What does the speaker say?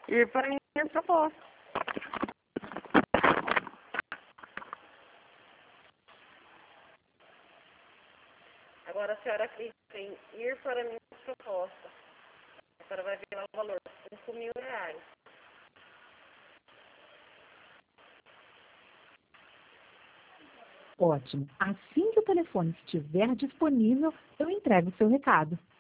ir para a minha proposta. Agora a senhora clica em ir para a minha proposta. A senhora vai ver lá o valor, R$ 5.000. Ótimo. Assim que o telefone estiver disponível, eu entrego o seu recado.